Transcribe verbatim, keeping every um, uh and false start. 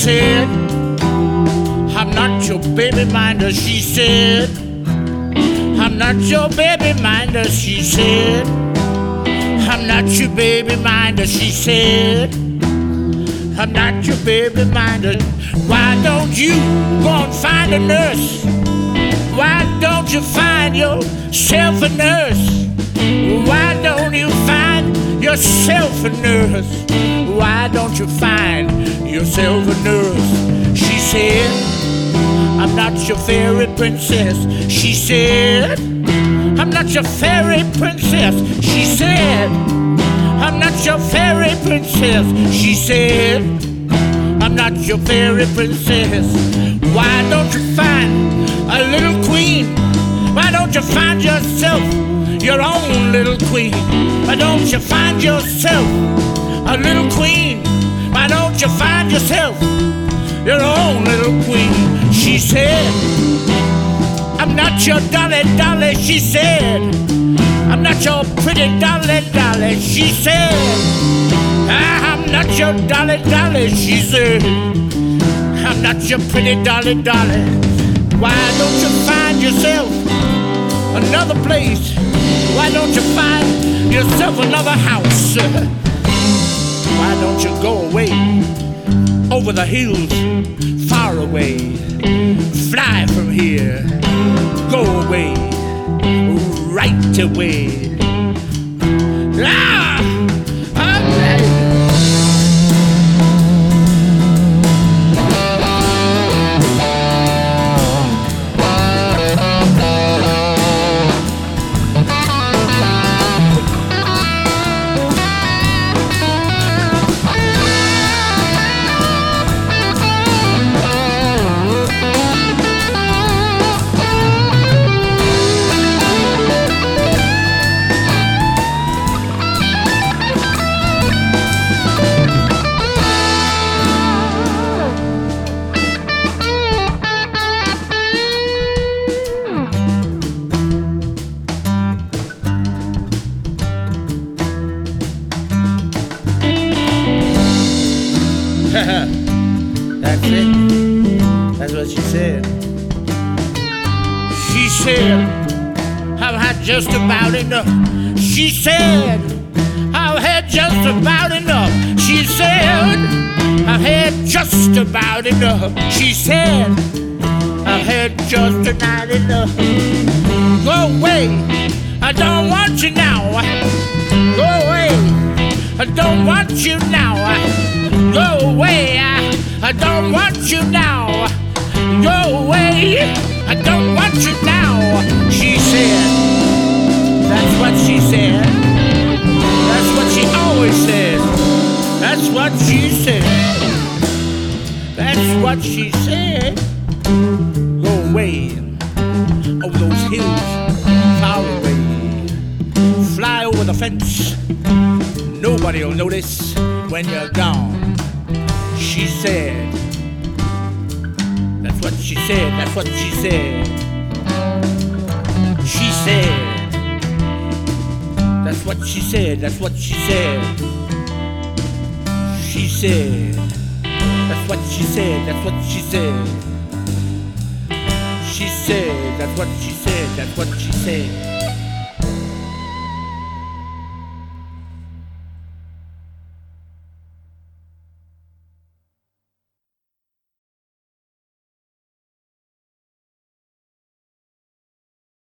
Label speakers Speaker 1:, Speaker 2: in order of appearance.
Speaker 1: said, I'm not your baby minder, she said. I'm not your baby minder, she said. I'm not your baby minder, she said. I'm not your baby minder. Why don't you go and find a nurse? Why don't you find yourself a nurse? Why don't you find yourself a nurse? Why don't you find yourself a nurse? She said, I'm not your fairy princess. She said, I'm not your fairy princess. She said, I'm not your fairy princess. She said, I'm not your fairy princess. Why don't you find a little queen? Why don't you find yourself your own little queen? Why don't you find yourself a little queen? Why don't you find yourself your own little queen? She said, I'm not your dolly dolly. She said, I'm not your pretty dolly dolly. She said, I'm not your dolly dolly. She said, I'm not your pretty dolly dolly. Why don't you find yourself another place? Why don't you find yourself another house? Why don't you go away over the hills, far away? Fly from here, go away, right away. Ah! Okay. That's it. That's what she said. She said, I've had just about enough. She said, I've had just about enough. She said, I've had just about enough. She said, I've had just about enough. Go away, I don't want you now. Go away, I don't want you now. Go away, I, I don't want you now. Go away, I don't want you now. She said, that's what she said. That's what she always says. That's what she said. That's what she said. Go away over those hills, far away. Fly over the fence. Nobody'll notice when you're gone. She said, that's what she said, that's what she said. She said, that's what she said, that's what she said. She said, that's what she said, that's what she said. She said, that's what she said, that's what she said.